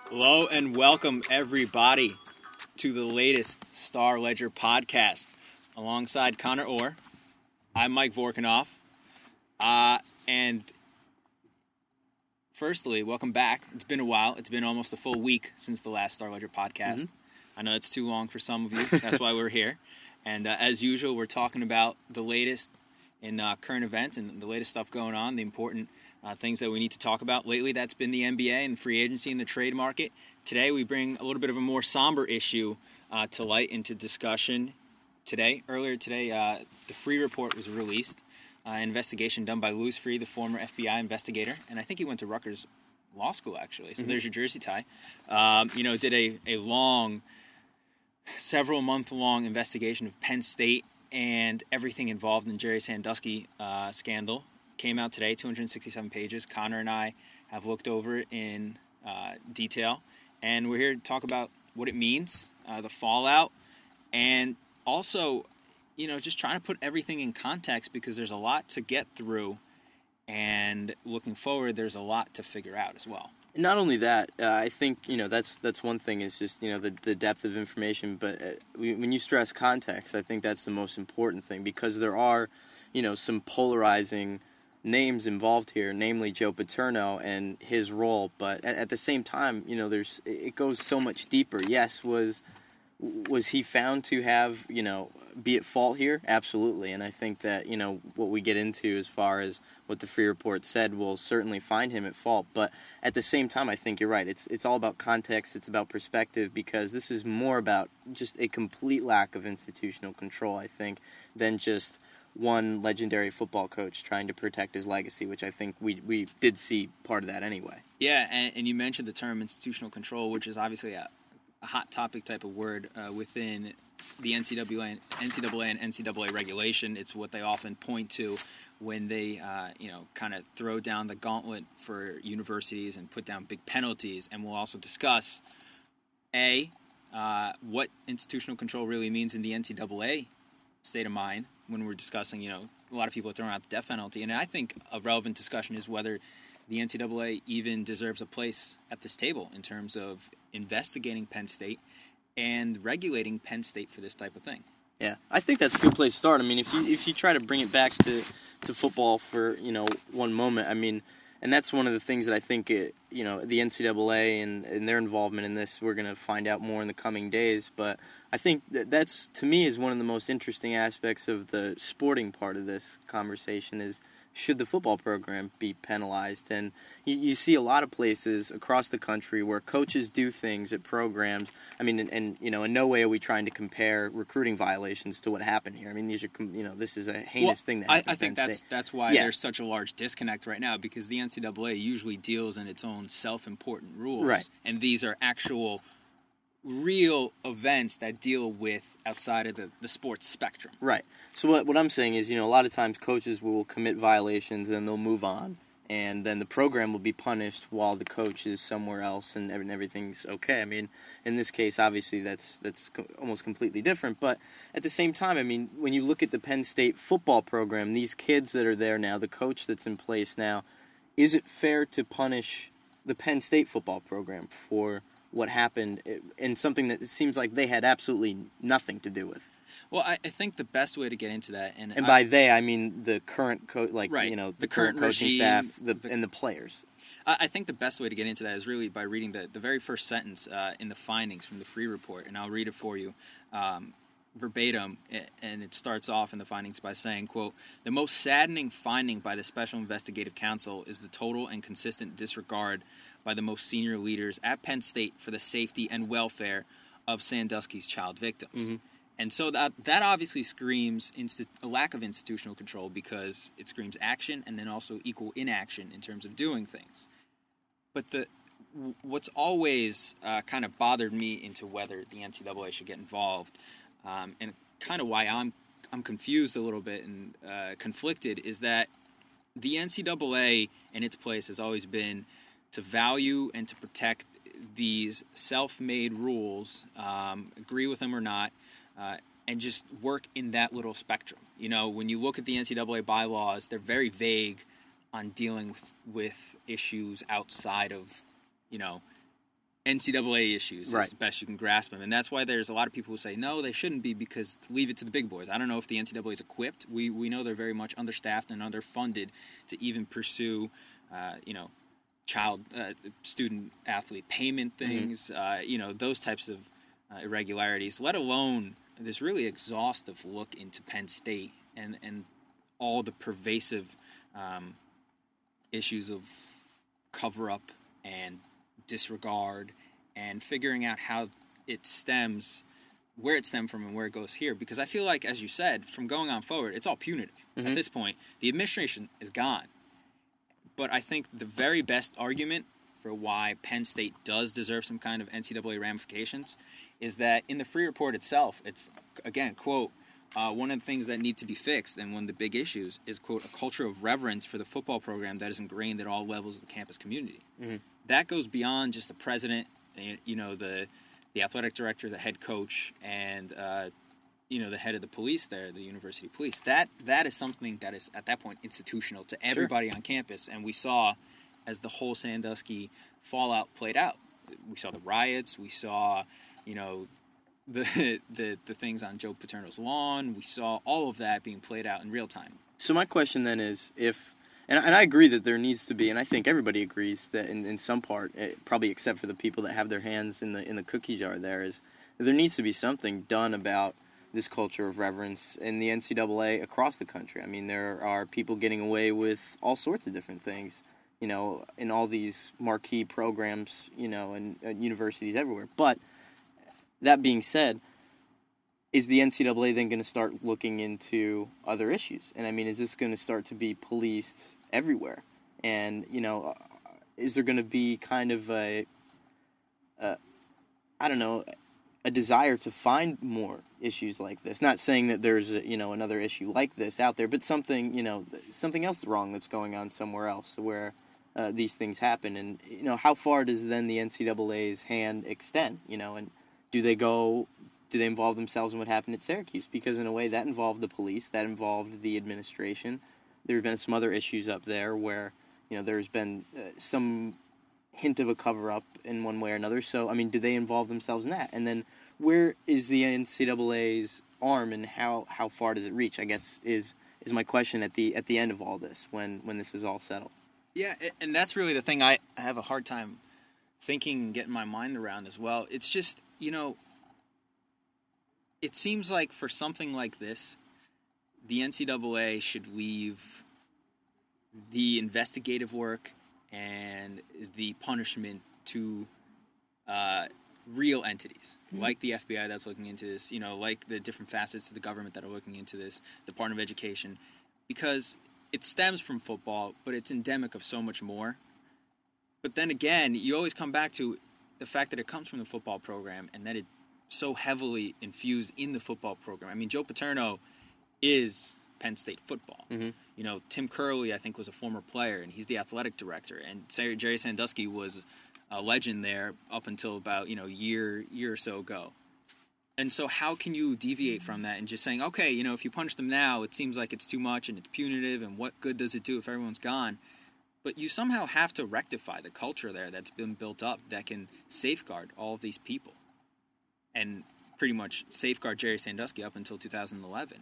Hello and welcome everybody to the latest Star Ledger podcast. Alongside Connor Orr, I'm Mike Vorkanoff. And firstly, welcome back. It's been a while. It's been almost a full week since the last Star Ledger podcast. I know it's too long for some of you. That's why we're here. And as usual, we're talking about the latest in current events and the latest stuff going on, the important things that we need to talk about. Lately, that's been the NBA and free agency and the trade market. Today, we bring a little bit of a more somber issue to light into discussion. Earlier today, the Freeh report was released. An investigation done by Louis Freeh, the former FBI investigator, and I think he went to Rutgers Law School, actually. So there's your Jersey tie. Did a long, several-month-long investigation of Penn State and everything involved in Jerry Sandusky scandal. Came out today, 267 pages. Connor and I have looked over it in detail, and we're here to talk about what it means, the fallout, and also, just trying to put everything in context because there's a lot to get through, and looking forward, there's a lot to figure out as well. Not only that, I think, that's one thing is just, the depth of information, but when you stress context, I think that's the most important thing because there are, some polarizing names involved here, namely Joe Paterno and his role, but at the same time, it goes so much deeper. Yes, was he found to have, be at fault here? Absolutely, and I think that, what we get into as far as what the Freeh report said will certainly find him at fault, but at the same time, I think you're right. It's all about context, it's about perspective, because this is more about just a complete lack of institutional control, I think, than just one legendary football coach trying to protect his legacy, which I think we did see part of that anyway. Yeah, and you mentioned the term institutional control, which is obviously a hot topic type of word within the NCAA and NCAA regulation. It's what they often point to when they, kind of throw down the gauntlet for universities and put down big penalties. And we'll also discuss, what institutional control really means in the NCAA state of mind when we're discussing, a lot of people are throwing out the death penalty. And I think a relevant discussion is whether the NCAA even deserves a place at this table in terms of investigating Penn State and regulating Penn State for this type of thing. Yeah, I think that's a good place to start. I mean, if you try to bring it back to football for, one moment, I mean, and that's one of the things that I think, the NCAA and their involvement in this, we're going to find out more in the coming days. But I think that's, to me, is one of the most interesting aspects of the sporting part of this conversation is, should the football program be penalized? And you see a lot of places across the country where coaches do things at programs. I mean, and in no way are we trying to compare recruiting violations to what happened here. I mean, these are, this is a heinous thing that happened. I think that's why there's such a large disconnect right now, because the NCAA usually deals in its own self-important rules. Right. And these are actual real events that deal with outside of the sports spectrum. Right. So what I'm saying is, a lot of times coaches will commit violations and they'll move on, and then the program will be punished while the coach is somewhere else and everything's okay. I mean, in this case, obviously that's almost completely different, but at the same time, I mean, when you look at the Penn State football program, these kids that are there now, the coach that's in place now, is it fair to punish the Penn State football program for what happened in something that it seems like they had absolutely nothing to do with? Well, I think the best way to get into that, and by they I mean the current the current coaching regime, staff, and the players. I think the best way to get into that is really by reading the very first sentence in the findings from the Freeh report, and I'll read it for you verbatim, and it starts off in the findings by saying, quote, "The most saddening finding by the Special Investigative Counsel is the total and consistent disregard by the most senior leaders at Penn State for the safety and welfare of Sandusky's child victims." Mm-hmm. And so that obviously screams a lack of institutional control, because it screams action and then also equal inaction in terms of doing things. But what's always kind of bothered me into whether the NCAA should get involved, and kind of why I'm confused a little bit and conflicted, is that the NCAA in its place has always been to value and to protect these self-made rules, agree with them or not, and just work in that little spectrum. When you look at the NCAA bylaws, they're very vague on dealing with issues outside of, NCAA issues Right. as best you can grasp them. And that's why there's a lot of people who say, no, they shouldn't be because leave it to the big boys. I don't know if the NCAA is equipped. We know they're very much understaffed and underfunded to even pursue, child, student athlete payment things, those types of irregularities, let alone this really exhaustive look into Penn State and all the pervasive issues of cover-up and disregard and figuring out how it stems, where it stemmed from and where it goes here. Because I feel like, as you said, from going on forward, it's all punitive. At this point, the administration is gone. But I think the very best argument for why Penn State does deserve some kind of NCAA ramifications is that in the free report itself, it's, again, quote, one of the things that need to be fixed and one of the big issues is, quote, a culture of reverence for the football program that is ingrained at all levels of the campus community. That goes beyond just the president, the athletic director, the head coach, and the head of the police there, the university police. That is something that is at that point institutional to everybody on campus. And we saw as the whole Sandusky fallout played out. We saw the riots. We saw, the things on Joe Paterno's lawn. We saw all of that being played out in real time. So my question then is, and I agree that there needs to be, and I think everybody agrees that in some part, probably except for the people that have their hands in the cookie jar, there needs to be something done about this culture of reverence in the NCAA across the country. I mean, there are people getting away with all sorts of different things, in all these marquee programs, and universities everywhere. But that being said, is the NCAA then going to start looking into other issues? And I mean, is this going to start to be policed everywhere? And, is there going to be kind of a desire to find more issues like this? Not saying that there's, another issue like this out there, but something, something else wrong that's going on somewhere else where these things happen. And, how far does then the NCAA's hand extend, and do they involve themselves in what happened at Syracuse? Because in a way that involved the police, that involved the administration. There have been some other issues up there where, there's been some hint of a cover-up in one way or another. So, I mean, do they involve themselves in that? And then where is the NCAA's arm and how far does it reach, I guess, is my question at the end of all this when this is all settled. Yeah, and that's really the thing I have a hard time thinking and getting my mind around as well. It's just, it seems like for something like this, the NCAA should leave the investigative work and the punishment to real entities, like the FBI that's looking into this, like the different facets of the government that are looking into this, the Department of Education, because it stems from football, but it's endemic of so much more. But then again, you always come back to the fact that it comes from the football program and that it's so heavily infused in the football program. I mean, Joe Paterno is Penn State football. Tim Curley, I think, was a former player, and he's the athletic director. And Jerry Sandusky was a legend there up until about, year or so ago. And so how can you deviate from that and just saying, okay, if you punish them now, it seems like it's too much and it's punitive, and what good does it do if everyone's gone? But you somehow have to rectify the culture there that's been built up that can safeguard all of these people and pretty much safeguard Jerry Sandusky up until 2011.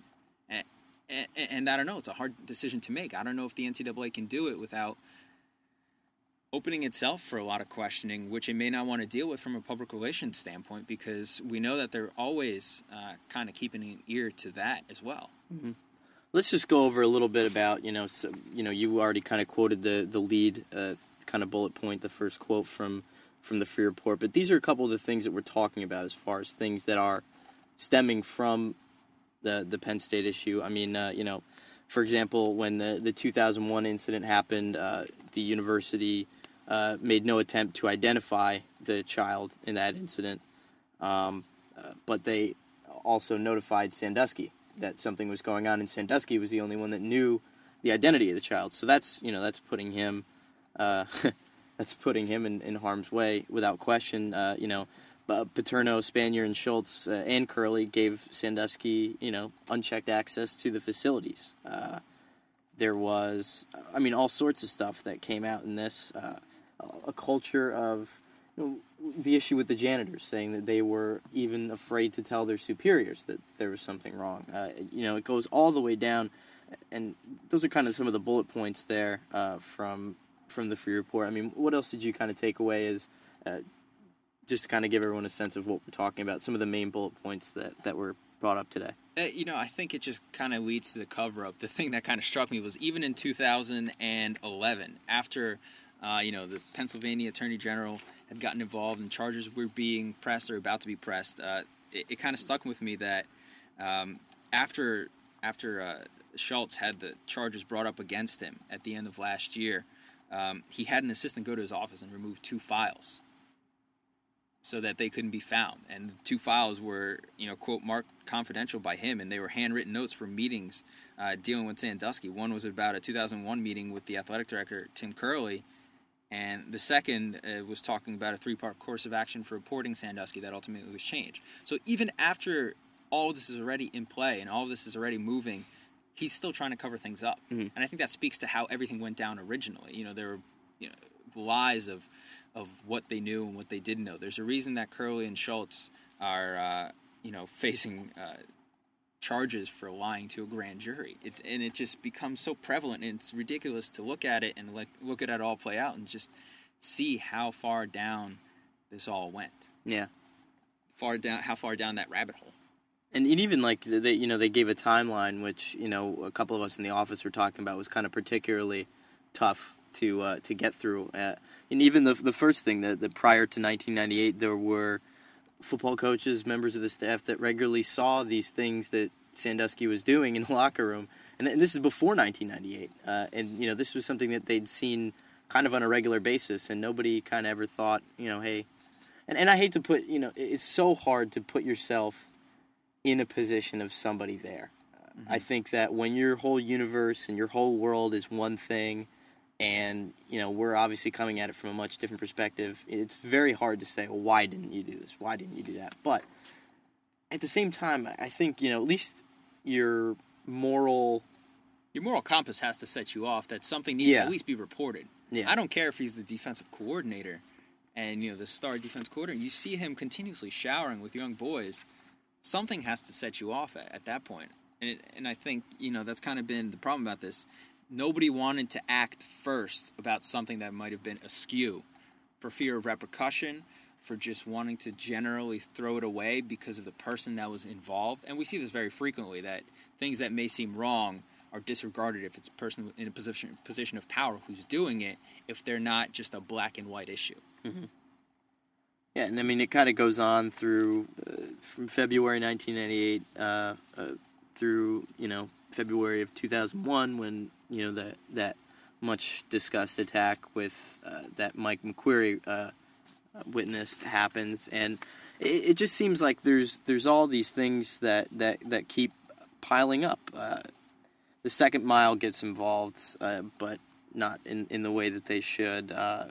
And I don't know, it's a hard decision to make. I don't know if the NCAA can do it without opening itself for a lot of questioning, which it may not want to deal with from a public relations standpoint, because we know that they're always kind of keeping an ear to that as well. Mm-hmm. Let's just go over a little bit about, you already kind of quoted the lead kind of bullet point, the first quote from the free report, but these are a couple of the things that we're talking about as far as things that are stemming from the Penn State issue. I mean, for example, when the 2001 incident happened, the university made no attempt to identify the child in that incident, but they also notified Sandusky that something was going on, and Sandusky was the only one that knew the identity of the child. So that's putting him that's putting him in harm's way without question. Paterno, Spanier, and Schultz and Curley gave Sandusky, unchecked access to the facilities. There was, all sorts of stuff that came out in this. A culture of, the issue with the janitors, saying that they were even afraid to tell their superiors that there was something wrong. It goes all the way down, and those are kind of some of the bullet points there from the free report. I mean, what else did you kind of take away as just to kind of give everyone a sense of what we're talking about, some of the main bullet points that were brought up today? I think it just kind of leads to the cover-up. The thing that kind of struck me was even in 2011, after the Pennsylvania Attorney General had gotten involved and charges were being pressed or about to be pressed, it kind of stuck with me that after Schultz had the charges brought up against him at the end of last year, he had an assistant go to his office and remove 2 files so that they couldn't be found. And the 2 files were, quote, marked confidential by him, and they were handwritten notes from meetings dealing with Sandusky. One was about a 2001 meeting with the athletic director, Tim Curley, and the second was talking about a 3-part course of action for reporting Sandusky that ultimately was changed. So even after all this is already in play and all of this is already moving, he's still trying to cover things up. Mm-hmm. And I think that speaks to how everything went down originally. There were lies of what they knew and what they didn't know. There's a reason that Curley and Schultz are facing charges for lying to a grand jury. It just becomes so prevalent, and it's ridiculous to look at it and look at it all play out and just see how far down this all went. Yeah. How far down that rabbit hole. And even they gave a timeline, which a couple of us in the office were talking about was kind of particularly tough to get through. And even the first thing that prior to 1998, there were football coaches, members of the staff that regularly saw these things that Sandusky was doing in the locker room, and this is before 1998. And this was something that they'd seen kind of on a regular basis, and nobody kind of ever thought, hey. And I hate to put, it's so hard to put yourself in a position of somebody there. Mm-hmm. I think that when your whole universe and your whole world is one thing, and we're obviously coming at it from a much different perspective, it's very hard to say, well, why didn't you do this? Why didn't you do that? But at the same time, I think at least your moral compass has to set you off that something needs to at least be reported. Yeah. I don't care if he's the defensive coordinator and the star defense coordinator. You see him continuously showering with young boys. Something has to set you off at that point. And I think that's kind of been the problem about this. Nobody wanted to act first about something that might have been askew for fear of repercussion, for just wanting to generally throw it away because of the person that was involved. And we see this very frequently, that things that may seem wrong are disregarded if it's a person in a position of power who's doing it, if they're not just a black and white issue. Mm-hmm. Yeah, and I mean, it kind of goes on through from February 1998 through, February of 2001 when, that much discussed attack with that Mike McQueary witnessed happens. And it just seems like there's all these things that keep piling up. The Second Mile gets involved, but not in the way that they should.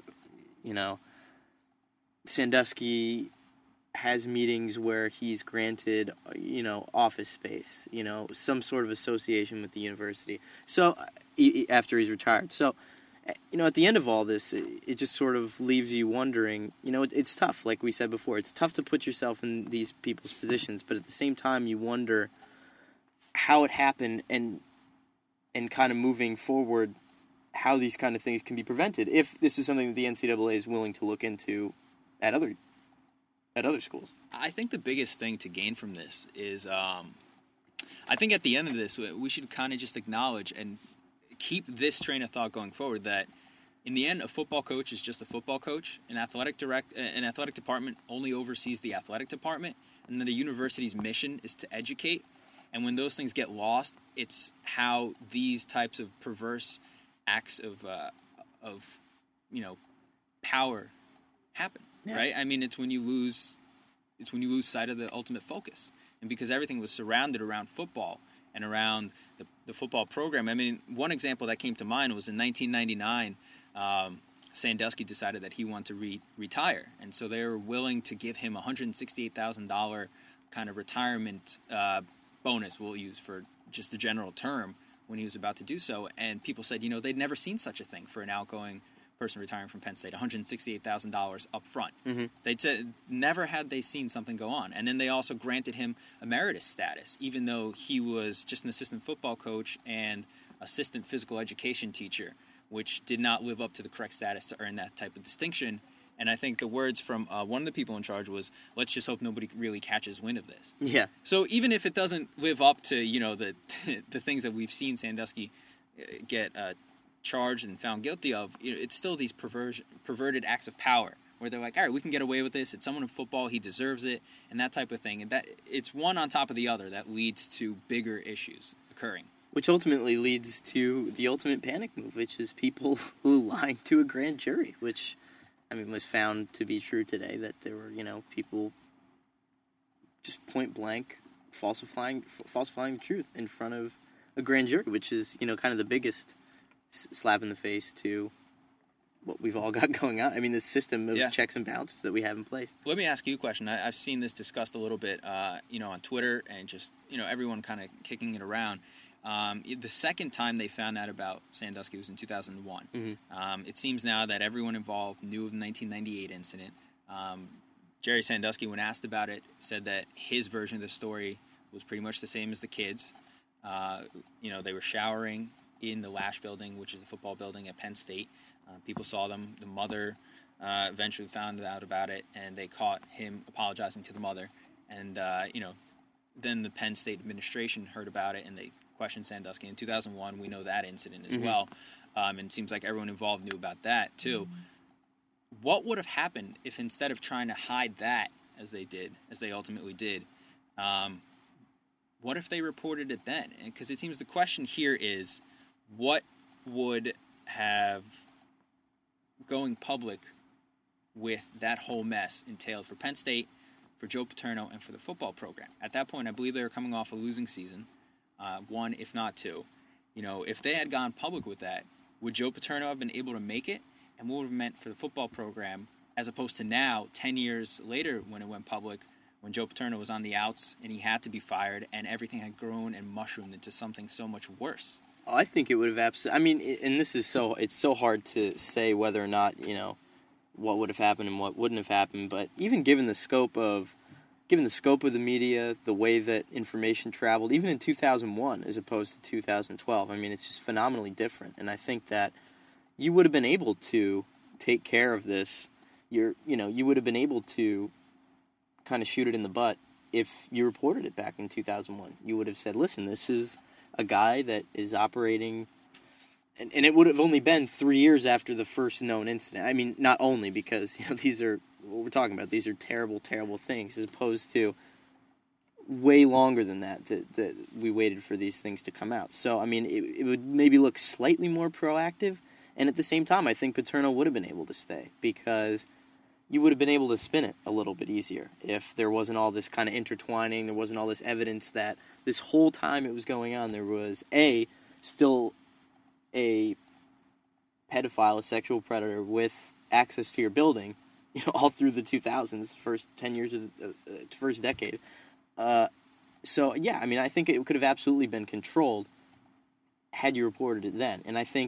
Sandusky has meetings where he's granted, office space, some sort of association with the university. So, after he's retired. So, at the end of all this, it just sort of leaves you wondering, it's tough, like we said before. It's tough to put yourself in these people's positions, but at the same time, you wonder how it happened and kind of moving forward, how these kind of things can be prevented, if this is something that the NCAA is willing to look into at other schools. I think the biggest thing to gain from this is, I think at the end of this, we should kind of just acknowledge and keep this train of thought going forward, that in the end, a football coach is just a football coach. An athletic department only oversees the athletic department, and then the university's mission is to educate. And when those things get lost, it's how these types of perverse acts of power happen. Yeah. Right? I mean, it's when you lose sight of the ultimate focus. And because everything was surrounded around football and around the football program. I mean, one example that came to mind was in 1999, Sandusky decided that he wanted to retire. And so they were willing to give him a $168,000 kind of retirement bonus, we'll use for just the general term, when he was about to do so. And people said, they'd never seen such a thing for an outgoing person retiring from Penn State, $168,000 up front. Mm-hmm. They said never had they seen something go on. And then they also granted him emeritus status, even though he was just an assistant football coach and assistant physical education teacher, which did not live up to the correct status to earn that type of distinction. And I think the words from one of the people in charge was, let's just hope nobody really catches wind of this. Yeah. So even if it doesn't live up to, the the things that we've seen Sandusky get charged and found guilty of, it's still these perverted acts of power where they're like, all right, we can get away with this. It's someone in football. He deserves it, and that type of thing. And that it's one on top of the other that leads to bigger issues occurring. Which ultimately leads to the ultimate panic move, which is people who lied to a grand jury, which, was found to be true today, that there were, people just point blank falsifying the truth in front of a grand jury, which is, kind of the biggest slap in the face to what we've all got going on. The system of checks and balances that we have in place. Let me ask you a question. I've seen this discussed a little bit, on Twitter and just, everyone kind of kicking it around. The second time they found out about Sandusky was in 2001. Mm-hmm. It seems now that everyone involved knew of the 1998 incident. Jerry Sandusky, when asked about it, said that his version of the story was pretty much the same as the kids. They were showering in the Lash building, which is the football building at Penn State. People saw them. The mother eventually found out about it, and they caught him apologizing to the mother. And, then the Penn State administration heard about it, and they questioned Sandusky. In 2001, we know that incident as well. And it seems like everyone involved knew about that, too. What would have happened if instead of trying to hide that, as they ultimately did, what if they reported it then? Because it seems the question here is, what would have going public with that whole mess entailed for Penn State, for Joe Paterno, and for the football program? At that point, I believe they were coming off a losing season, one, if not two. If they had gone public with that, would Joe Paterno have been able to make it? And what would it have meant for the football program, as opposed to now, 10 years later when it went public, when Joe Paterno was on the outs and he had to be fired and everything had grown and mushroomed into something so much worse? I think it would have absolutely... and this is it's so hard to say whether or not, what would have happened and what wouldn't have happened, but even given the scope of the media, the way that information traveled, even in 2001 as opposed to 2012, it's just phenomenally different. And I think that you would have been able to take care of this. You would have been able to kind of shoot it in the butt if you reported it back in 2001. You would have said, listen, this is a guy that is operating, and it would have only been 3 years after the first known incident. Not only because, these are, what we're talking about, these are terrible, terrible things, as opposed to way longer than that we waited for these things to come out. So, it would maybe look slightly more proactive, and at the same time, I think Paterno would have been able to stay, because you would have been able to spin it a little bit easier if there wasn't all this kind of intertwining, there wasn't all this evidence that this whole time it was going on, there was, still a pedophile, a sexual predator with access to your building, all through the 2000s, first 10 years of the first decade. I think it could have absolutely been controlled had you reported it then. And I think,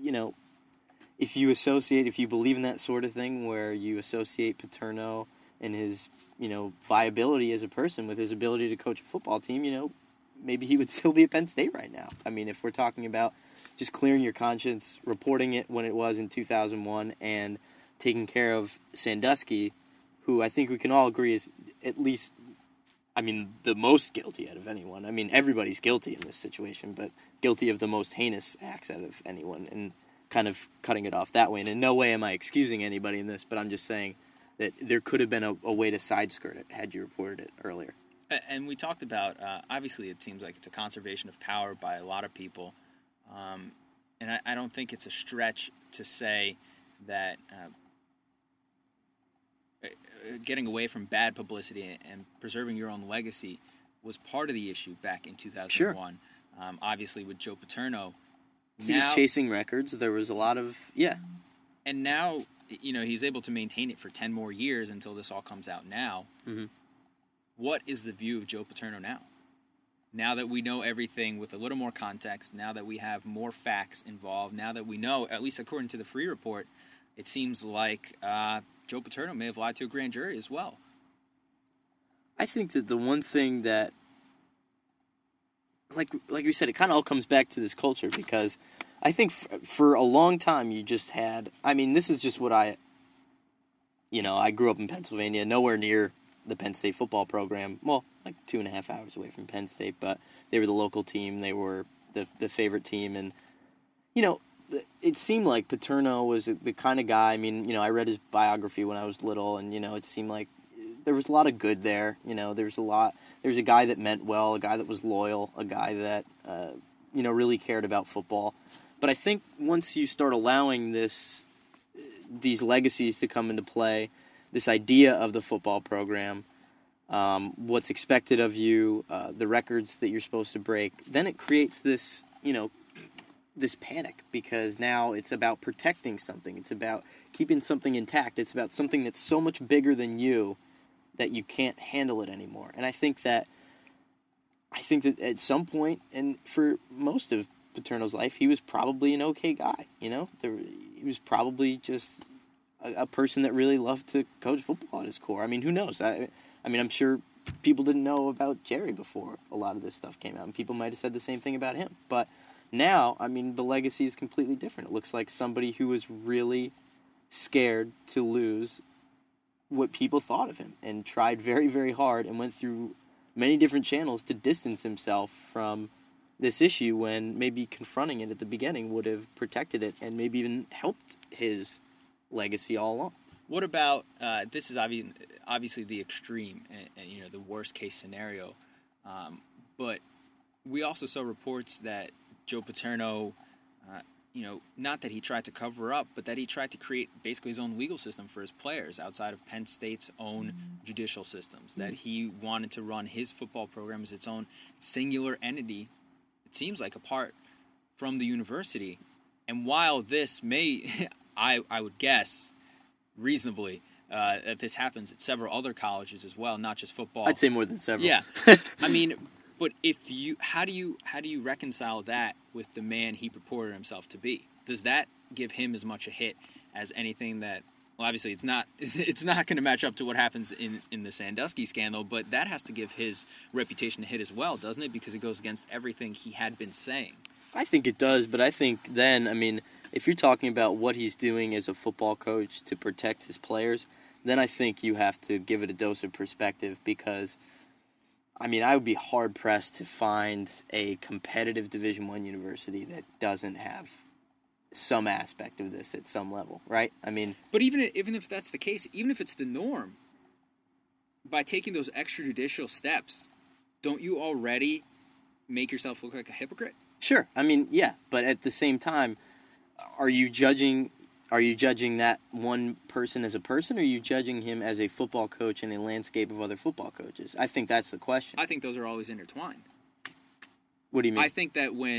if you believe in that sort of thing, where you associate Paterno and his, viability as a person with his ability to coach a football team, maybe he would still be at Penn State right now. If we're talking about just clearing your conscience, reporting it when it was in 2001, and taking care of Sandusky, who I think we can all agree is at least, the most guilty out of anyone. Everybody's guilty in this situation, but guilty of the most heinous acts out of anyone, and kind of cutting it off that way. And in no way am I excusing anybody in this, but I'm just saying that there could have been a way to side-skirt it had you reported it earlier. And we talked about, obviously it seems like it's a conservation of power by a lot of people. And I don't think it's a stretch to say that getting away from bad publicity and preserving your own legacy was part of the issue back in 2001. Sure. Obviously, with Joe Paterno. He was chasing records. There was a lot of, And now, he's able to maintain it for 10 more years until this all comes out now. Mm-hmm. What is the view of Joe Paterno now? Now that we know everything with a little more context, now that we have more facts involved, now that we know, at least according to the Free Report, it seems like Joe Paterno may have lied to a grand jury as well. I think that the one thing that, like we said, it kind of all comes back to this culture, because I think for a long time you just had, I mean, this is just what I grew up in Pennsylvania, nowhere near the Penn State football program. Well, like 2.5 hours away from Penn State, but they were the local team. They were the favorite team, and it seemed like Paterno was the kind of guy. I mean, I read his biography when I was little, and it seemed like there was a lot of good there. There was a guy that meant well, a guy that was loyal, a guy that really cared about football. But I think once you start allowing these legacies to come into play, this idea of the football program, what's expected of you, the records that you're supposed to break, then it creates this, this panic, because now it's about protecting something. It's about keeping something intact. It's about something that's so much bigger than you that you can't handle it anymore. And I think that at some point, and for most of Paterno's life, he was probably an okay guy. He was probably just a person that really loved to coach football at his core. I mean, who knows? I mean, I'm sure people didn't know about Jerry before a lot of this stuff came out, and people might have said the same thing about him. But now, I mean, the legacy is completely different. It looks like somebody who was really scared to lose what people thought of him, and tried very, very hard, and went through many different channels to distance himself from this issue, when maybe confronting it at the beginning would have protected it and maybe even helped his legacy all along. What about, this is obviously the extreme, and the worst case scenario, but we also saw reports that Joe Paterno, not that he tried to cover up, but that he tried to create basically his own legal system for his players outside of Penn State's own judicial systems, that he wanted to run his football program as its own singular entity, it seems like, apart from the university. And while this may, I would guess, reasonably, that this happens at several other colleges as well, not just football. I'd say more than several. Yeah. I mean, but how do you reconcile that with the man he purported himself to be? Does that give him as much a hit as anything that? Well, obviously it's not going to match up to what happens in the Sandusky scandal, but that has to give his reputation a hit as well, doesn't it? Because it goes against everything he had been saying. I think it does, but I think then, I mean, if you're talking about what he's doing as a football coach to protect his players, then I think you have to give it a dose of perspective, because I mean, I would be hard-pressed to find a competitive Division I university that doesn't have some aspect of this at some level, right? I mean, but even if that's the case, even if it's the norm, by taking those extrajudicial steps, don't you already make yourself look like a hypocrite? Sure. I mean, yeah, but at the same time, are you judging that one person as a person, or are you judging him as a football coach in a landscape of other football coaches? I think that's the question. I think those are always intertwined. What do you mean? I think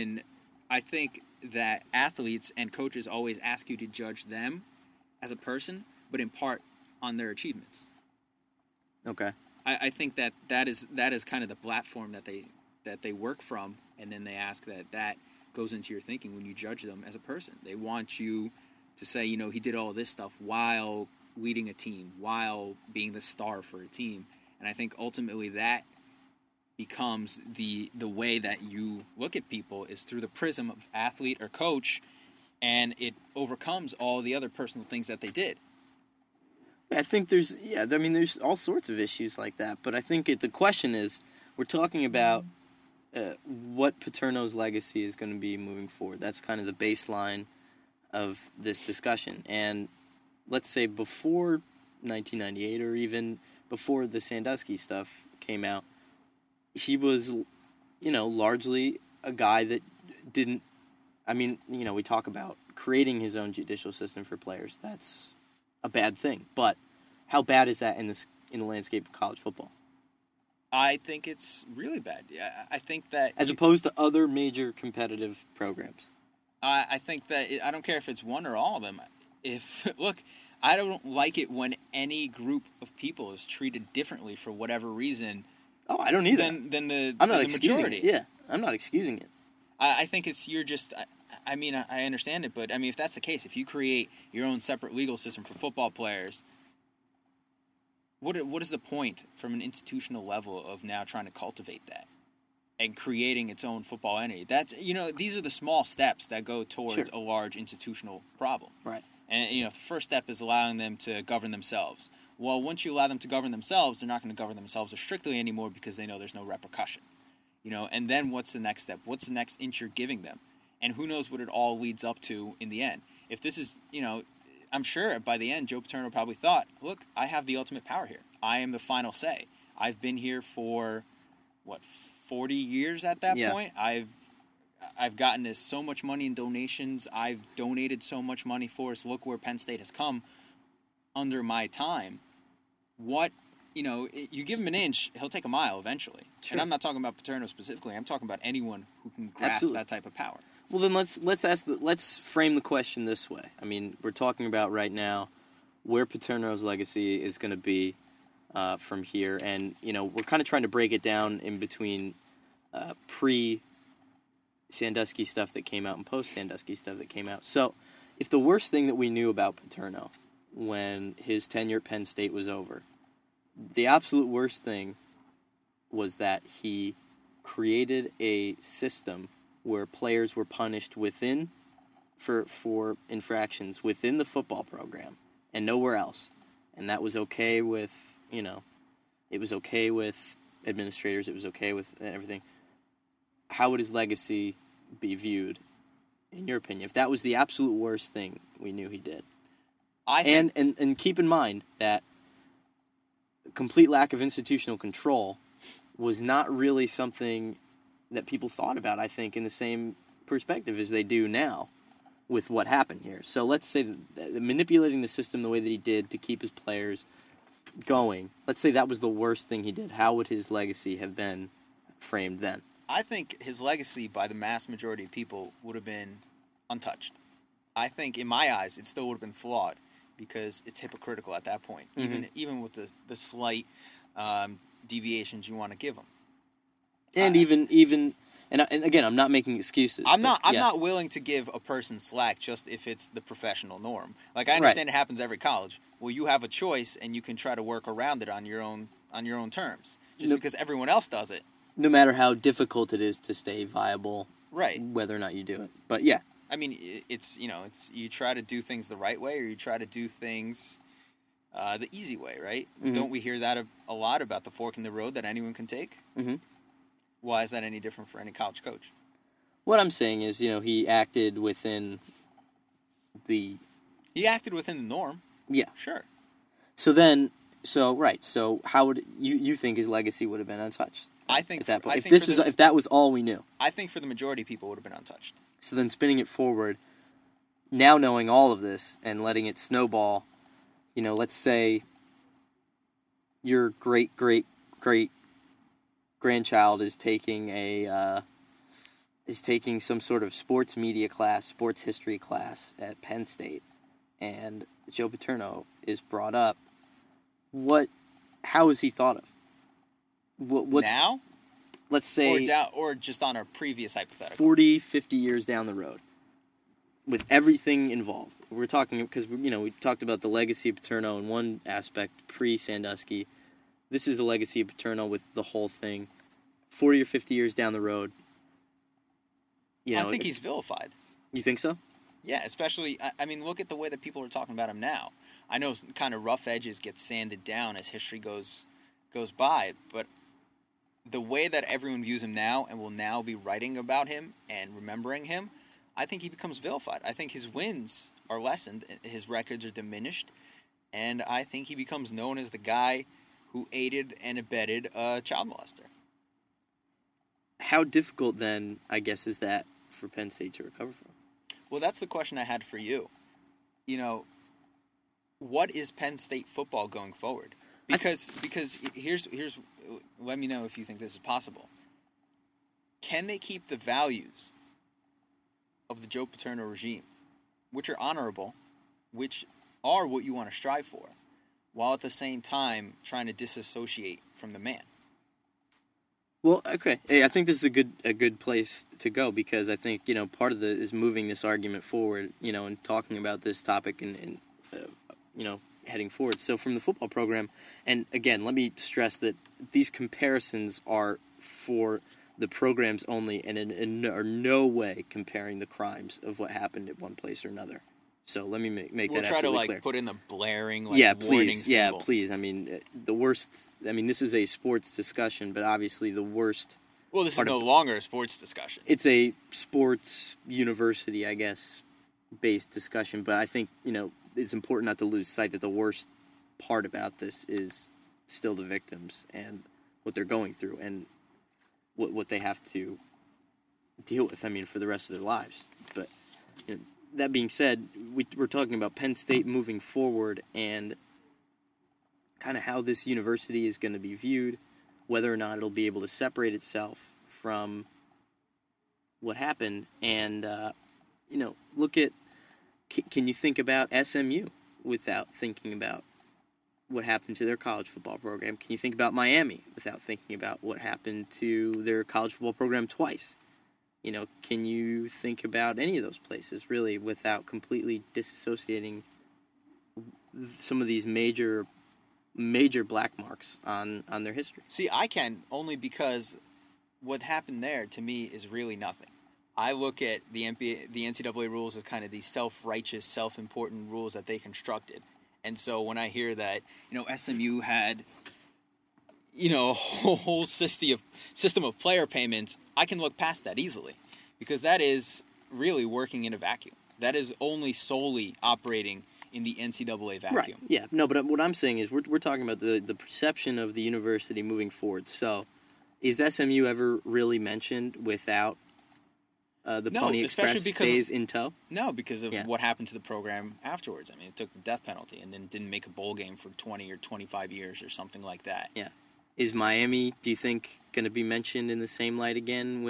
that athletes and coaches always ask you to judge them as a person, but in part on their achievements. Okay. I think that is kind of the platform that they work from, and then they ask that goes into your thinking when you judge them as a person. They want you to say, he did all this stuff while leading a team, while being the star for a team. And I think ultimately that becomes the way that you look at people is through the prism of athlete or coach, and it overcomes all the other personal things that they did. I think there's all sorts of issues like that, but I think the question is, we're talking about what Paterno's legacy is going to be moving forward. That's kind of the baseline of this discussion. And let's say before 1998, or even before the Sandusky stuff came out, he was, largely a guy that didn't, we talk about creating his own judicial system for players. That's a bad thing. But how bad is that in the landscape of college football? I think it's really bad. I think that... As opposed to other major competitive programs. I think that... I don't care if it's one or all of them. Look, I don't like it when any group of people is treated differently for whatever reason. Oh, I don't either. Than the I'm not excusing majority. It. Yeah, I'm not excusing it. I think it's... You're just... I mean, I understand it, but I mean, if that's the case, if you create your own separate legal system for football players, what is the point from an institutional level of now trying to cultivate that and creating its own football entity? That's, these are the small steps that go towards a large institutional problem. Right. And, the first step is allowing them to govern themselves. Well, once you allow them to govern themselves, they're not going to govern themselves as strictly anymore because they know there's no repercussion. And then what's the next step? What's the next inch you're giving them? And who knows what it all leads up to in the end. If this is, I'm sure by the end, Joe Paterno probably thought, look, I have the ultimate power here. I am the final say. I've been here for, 40 years at that point? I've gotten us so much money in donations. I've donated so much money for us. Look where Penn State has come under my time. You give him an inch, he'll take a mile eventually. Sure. And I'm not talking about Paterno specifically. I'm talking about anyone who can grasp that type of power. Well, then let's frame the question this way. I mean, we're talking about right now where Paterno's legacy is going to be from here, and we're kind of trying to break it down in between pre-Sandusky stuff that came out and post-Sandusky stuff that came out. So, if the worst thing that we knew about Paterno when his tenure at Penn State was over, the absolute worst thing was that he created a system where players were punished for infractions within the football program and nowhere else. And that was okay with, it was okay with administrators, it was okay with everything. How would his legacy be viewed, in your opinion, if that was the absolute worst thing we knew he did? And keep in mind that complete lack of institutional control was not really something that people thought about, I think, in the same perspective as they do now with what happened here. So let's say that manipulating the system the way that he did to keep his players going, let's say that was the worst thing he did. How would his legacy have been framed then? I think his legacy by the mass majority of people would have been untouched. I think, in my eyes, it still would have been flawed because it's hypocritical at that point, even with the slight deviations you want to give him. And and again, I'm not making excuses. I'm not willing to give a person slack just if it's the professional norm. Like, I understand It happens every college. Well, you have a choice, and you can try to work around it on your own terms. Just because everyone else does it. No matter how difficult it is to stay viable, right? Whether or not you do it, but yeah. I mean, it's you try to do things the right way, or you try to do things the easy way, right? Mm-hmm. Don't we hear that a lot about the fork in the road that anyone can take? Mm-hmm. Why is that any different for any college coach? What I'm saying is, he acted within the... He acted within the norm. Yeah. Sure. So how would you think his legacy would have been untouched? I think at that point, if that was all we knew. I think for the majority of people, it would have been untouched. So then spinning it forward, now knowing all of this and letting it snowball, let's say your great grandchild is taking some sort of sports media class, sports history class at Penn State, and Joe Paterno is brought up. How is he thought of? What's now? Let's say... Or just on our previous hypothetical. 40, 50 years down the road. With everything involved. We're talking... Because, we talked about the legacy of Paterno in one aspect, pre-Sandusky. This is the legacy of Paterno with the whole thing. 40 or 50 years down the road. I think he's vilified. You think so? Yeah, especially... I mean, look at the way that people are talking about him now. I know kind of rough edges get sanded down as history goes by, but the way that everyone views him now and will now be writing about him and remembering him, I think he becomes vilified. I think his wins are lessened, his records are diminished, and I think he becomes known as the guy who aided and abetted a child molester. How difficult, then, I guess, is that for Penn State to recover from? Well, that's the question I had for you. What is Penn State football going forward? Because here's let me know if you think this is possible. Can they keep the values of the Joe Paterno regime, which are honorable, which are what you want to strive for, while at the same time trying to disassociate from the man? Well, okay. Hey, I think this is a good place to go because I think part of is moving this argument forward, and talking about this topic and heading forward. So from the football program, and again, let me stress that these comparisons are for the programs only, and are no way comparing the crimes of what happened at one place or another. So let me make we'll that absolutely clear. We'll try to put in the blaring warning please. Symbol. Yeah, please. I mean, the worst. I mean, this is a sports discussion, but obviously the worst. Well, this is no longer a sports discussion. It's a sports university, I guess, based discussion. But I think it's important not to lose sight that the worst part about this is still the victims and what they're going through and what they have to deal with. I mean, for the rest of their lives, but. That being said, we're talking about Penn State moving forward and kind of how this university is going to be viewed, whether or not it'll be able to separate itself from what happened. And, look at, can you think about SMU without thinking about what happened to their college football program? Can you think about Miami without thinking about what happened to their college football program twice? Can you think about any of those places, really, without completely disassociating some of these major black marks on their history? See, I can, only because what happened there, to me, is really nothing. I look at the NCAA rules as kind of these self-righteous, self-important rules that they constructed. And so when I hear that, SMU had a whole system of player payments, I can look past that easily, because that is really working in a vacuum. That is only solely operating in the NCAA vacuum. Right. Yeah. No, but what I'm saying is we're talking about the perception of the university moving forward. So, is SMU ever really mentioned without the Pony Express stays in tow? No, because of what happened to the program afterwards. I mean, it took the death penalty and then didn't make a bowl game for 20 or 25 years or something like that. Yeah. Is Miami, do you think, going to be mentioned in the same light again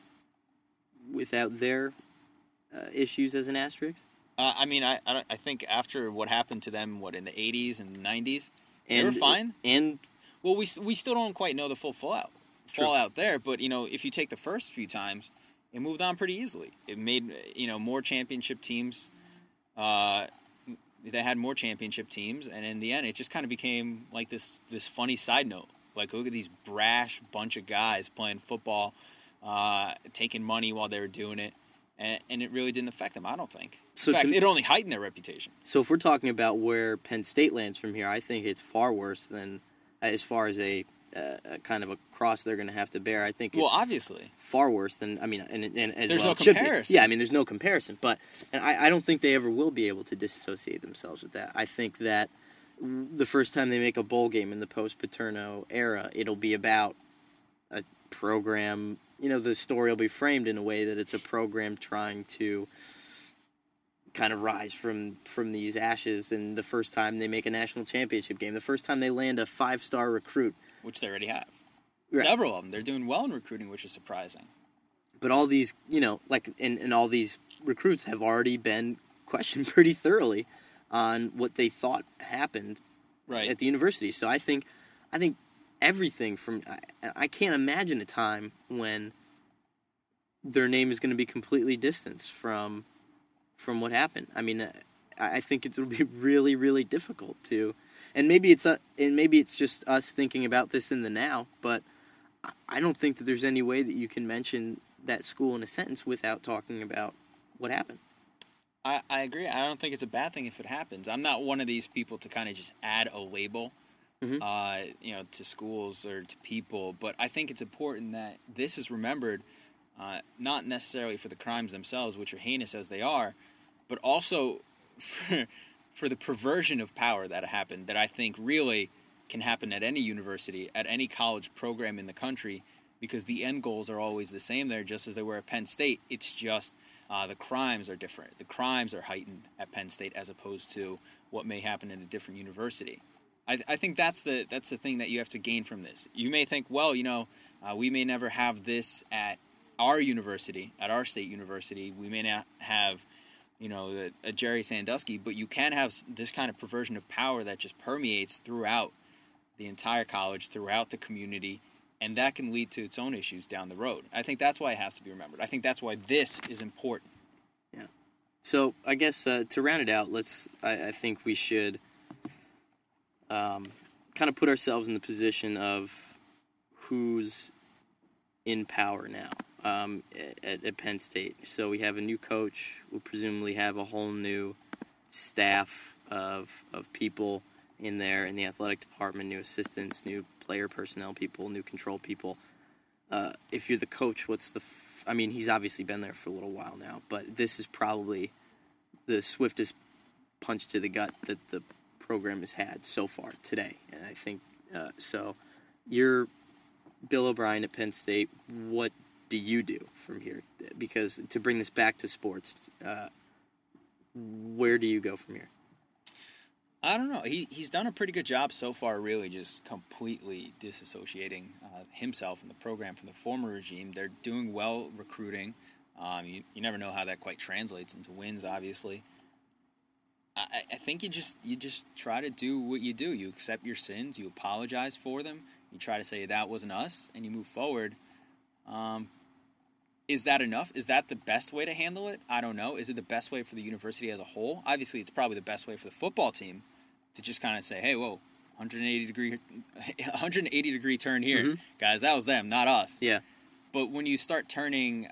without their issues as an asterisk? I think after what happened to them, in the 80s and 90s, they were fine. Well, we still don't quite know the full fallout there, but, if you take the first few times, it moved on pretty easily. It made, more championship teams. They had more championship teams, and in the end, it just kind of became like this funny side note. Like, look at these brash bunch of guys playing football, taking money while they were doing it, and it really didn't affect them, I don't think. In fact, it only heightened their reputation. So if we're talking about where Penn State lands from here, I think it's far worse than, as far as a kind of a cross they're going to have to bear. I think it's obviously far worse than, and as there's well no comparison. Yeah, there's no comparison. But I don't think they ever will be able to disassociate themselves with that. I think that the first time they make a bowl game in the post-Paterno era, it'll be about a program. The story will be framed in a way that it's a program trying to kind of rise from these ashes. And the first time they make a national championship game, the first time they land a 5-star recruit, which they already have, right. Several of them. They're doing well in recruiting, which is surprising. But all these, and all these recruits have already been questioned pretty thoroughly on what they thought happened at the university. So I think everything I can't imagine a time when their name is going to be completely distanced from what happened. I think it will be really, really difficult to, and maybe it's just us thinking about this in the now, but I don't think that there's any way that you can mention that school in a sentence without talking about what happened. I agree. I don't think it's a bad thing if it happens. I'm not one of these people to kind of just add a label, to schools or to people. But I think it's important that this is remembered, not necessarily for the crimes themselves, which are heinous as they are, but also for the perversion of power that happened, that I think really can happen at any university, at any college program in the country, because the end goals are always the same there, just as they were at Penn State. It's just the crimes are different. The crimes are heightened at Penn State as opposed to what may happen in a different university. I think that's the thing that you have to gain from this. You may think, well, we may never have this at our university, at our state university. We may not have, a Jerry Sandusky, but you can have this kind of perversion of power that just permeates throughout the entire college, throughout the community, And that can lead to its own issues down the road. I think that's why it has to be remembered. I think that's why this is important. Yeah. So I guess to round it out, I think we should kind of put ourselves in the position of who's in power now at Penn State. So we have a new coach. We'll presumably have a whole new staff of people in there in the athletic department, new assistants, new player personnel people, new control people. If you're the coach, I mean, he's obviously been there for a little while now, but this is probably the swiftest punch to the gut that the program has had so far today. And I think, so you're Bill O'Brien at Penn State. What do you do from here? Because to bring this back to sports, where do you go from here? I don't know. He's done a pretty good job so far, really, just completely disassociating himself and the program from the former regime. They're doing well recruiting. You never know how that quite translates into wins, obviously. I think you just try to do what you do. You accept your sins. You apologize for them. You try to say that wasn't us, and you move forward. Is that enough? Is that the best way to handle it? I don't know. Is it the best way for the university as a whole? Obviously, it's probably the best way for the football team to just kind of say, hey, whoa, 180 degree turn here. Guys, that was them, not us. Yeah. But when you start turning,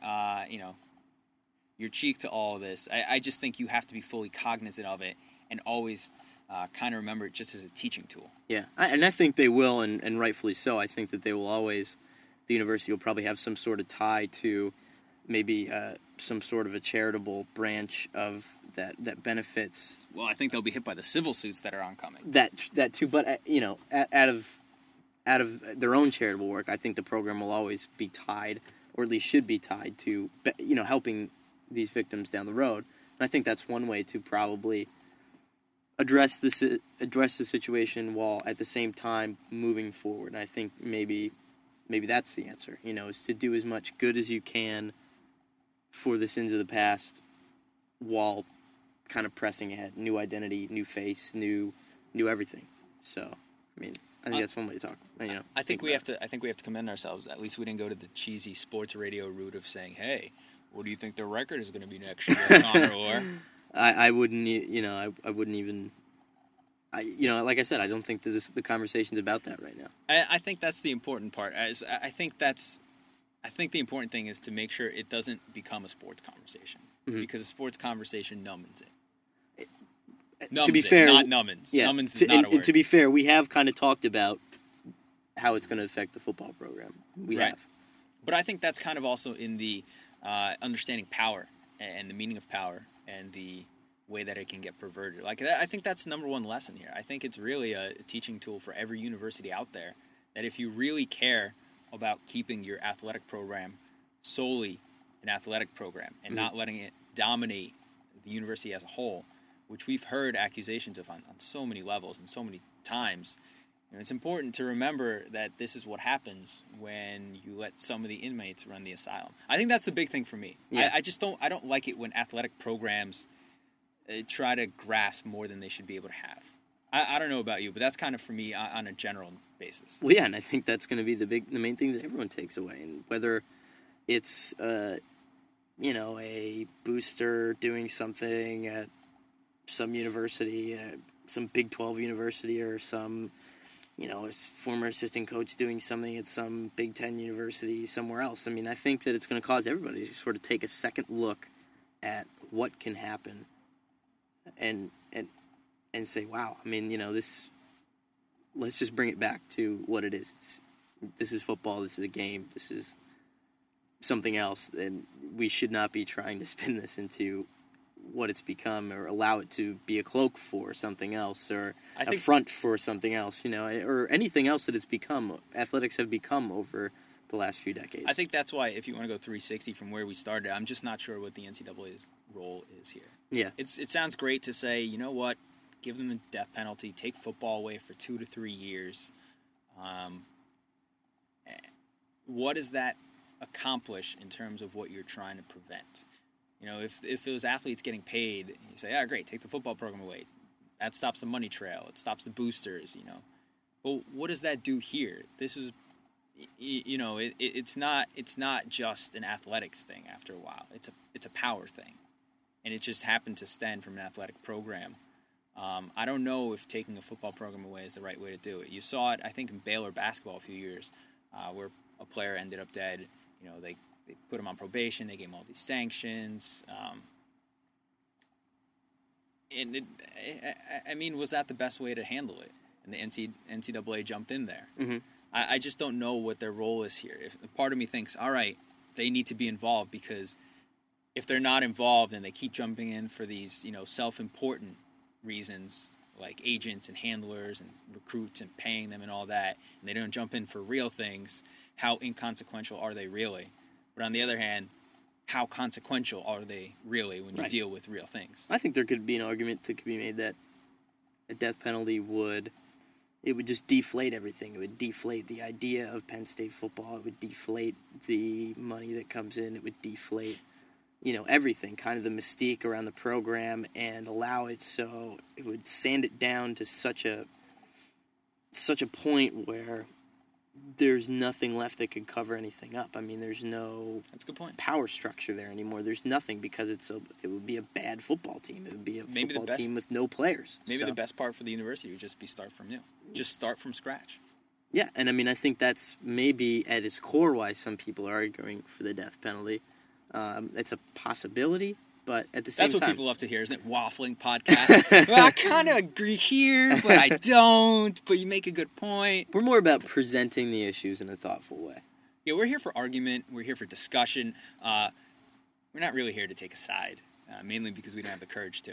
your cheek to all of this, I just think you have to be fully cognizant of it and always kind of remember it just as a teaching tool. Yeah, and I think they will, and rightfully so. I think that they will always, the university will probably have some sort of tie to maybe some sort of a charitable branch of that benefits. Well, I think they'll be hit by the civil suits that are oncoming. That too, but out of their own charitable work, I think the program will always be tied, or at least should be tied to, helping these victims down the road. And I think that's one way to probably address the situation while at the same time moving forward. And I think maybe that's the answer. Is to do as much good as you can for the sins of the past, while kind of pressing ahead. New identity, new face, new everything. So, I mean, I think that's one way to talk. I think we have to commend ourselves. At least we didn't go to the cheesy sports radio route of saying, "Hey, what do you think their record is going to be next year, Connor?" Or I wouldn't. I wouldn't even. Like I said, I don't think that the conversation's about that right now. I think that's the important part. I think the important thing is to make sure it doesn't become a sports conversation, because a sports conversation numbs it. To be fair, not numbins. Yeah, numbins is not a word. To be fair, we have kind of talked about how it's going to affect the football program. We have. But I think that's kind of also in the understanding power and the meaning of power and the way that it can get perverted. I think that's the number one lesson here. I think it's really a teaching tool for every university out there, that if you really care about keeping your athletic program solely an athletic program and not letting it dominate the university as a whole, which we've heard accusations of on so many levels and so many times, it's important to remember that this is what happens when you let some of the inmates run the asylum. I think that's the big thing for me. Yeah. I don't like it when athletic programs try to grasp more than they should be able to have. I don't know about you, but that's kind of for me on a general basis. Well, yeah, and I think that's going to be the main thing that everyone takes away, and whether it's a booster doing something at some university, some Big 12 university, or some, a former assistant coach doing something at some Big 10 university somewhere else. I mean, I think that it's going to cause everybody to sort of take a second look at what can happen and say, wow, I mean, let's just bring it back to what it is. This is football, this is a game, this is something else, and we should not be trying to spin this into what it's become, or allow it to be a cloak for something else, or a front for something else, or anything else that it's become. Athletics have become over the last few decades. I think that's why, if you want to go 360 from where we started, I'm just not sure what the NCAA's role is here. Yeah. It sounds great to say, you know what, give them a death penalty, take football away for 2 to 3 years. What does that accomplish in terms of what you're trying to prevent? If it was athletes getting paid, you say, yeah, great, take the football program away. That stops the money trail. It stops the boosters, Well, what does that do here? This is, it's not just an athletics thing. After a while, it's a power thing, and it just happened to stem from an athletic program. I don't know if taking a football program away is the right way to do it. You saw it, I think, in Baylor basketball a few years, where a player ended up dead. They put him on probation. They gave him all these sanctions. Was that the best way to handle it? And the NCAA jumped in there. Mm-hmm. I just don't know what their role is here. If part of me thinks, all right, they need to be involved, because if they're not involved and they keep jumping in for these, self-important reasons like agents and handlers and recruits and paying them and all that, and they don't jump in for real things, how inconsequential are they really? But on the other hand, how consequential are they really when you deal with real things? I think there could be an argument that could be made that a death penalty would just deflate everything. It would deflate the idea of Penn State football. It would deflate the money that comes in. It would deflate, everything, kind of the mystique around the program, and allow it so it would sand it down to such a point where there's nothing left that could cover anything up. There's no That's a good point. Power structure there anymore. There's nothing, because it would be a bad football team. It would be a football team with no players. Maybe the best part for the university would just be start from new. Just start from scratch. Yeah, and I think that's maybe at its core why some people are arguing for the death penalty. It's a possibility, but at the same time... That's what people love to hear, isn't it? Waffling podcast. Well, I kind of agree here, but I don't. But you make a good point. We're more about presenting the issues in a thoughtful way. Yeah, we're here for argument. We're here for discussion. We're not really here to take a side, mainly because we don't have the courage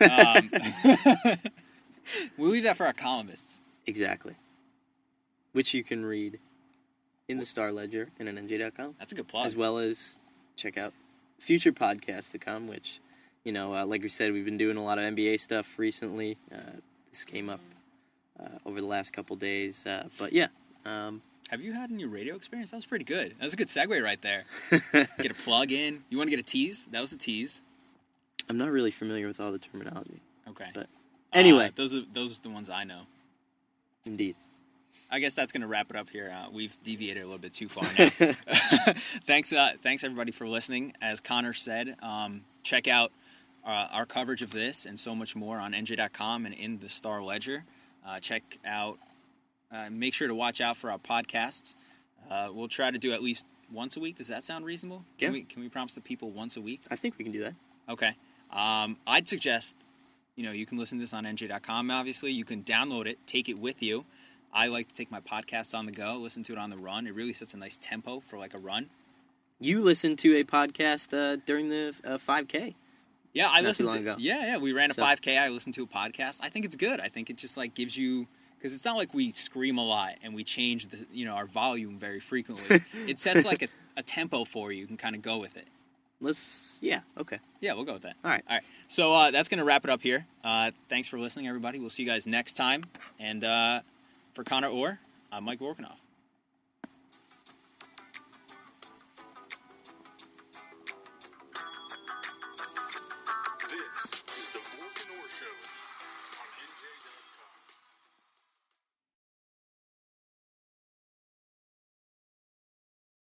to. We'll leave that for our columnists. Exactly. Which you can read in the Star Ledger and on NJ.com. That's a good plug. As well as check out future podcasts to come, which, like we said, we've been doing a lot of NBA stuff recently. This came up over the last couple days. But yeah. Have you had any radio experience? That was pretty good. That was a good segue right there. Get a plug in. You want to get a tease? That was a tease. I'm not really familiar with all the terminology. Okay. But anyway. Those are the ones I know. Indeed. I guess that's going to wrap it up here. We've deviated a little bit too far now. Thanks everybody for listening. As Connor said, check out our coverage of this and so much more on NJ.com and in the Star Ledger. Check out, make sure to watch out for our podcasts. We'll try to do at least once a week. Does that sound reasonable? Yeah. Can we promise the people once a week? I think we can do that. Okay. I'd suggest, you can listen to this on NJ.com, obviously. You can download it, take it with you. I like to take my podcast on the go, listen to it on the run. It really sets a nice tempo for like a run. You listened to a podcast during the 5K. Yeah, I listened to. Not too long ago. Yeah, we ran a 5K. I listened to a podcast. I think it's good. I think it just like gives you, because it's not like we scream a lot and we change the our volume very frequently. It sets like a tempo for you. You can kind of go with it. Okay. Yeah, we'll go with that. All right. So that's going to wrap it up here. Thanks for listening, everybody. We'll see you guys next time. And for Connor Orr, I'm Mike Vorkanoff.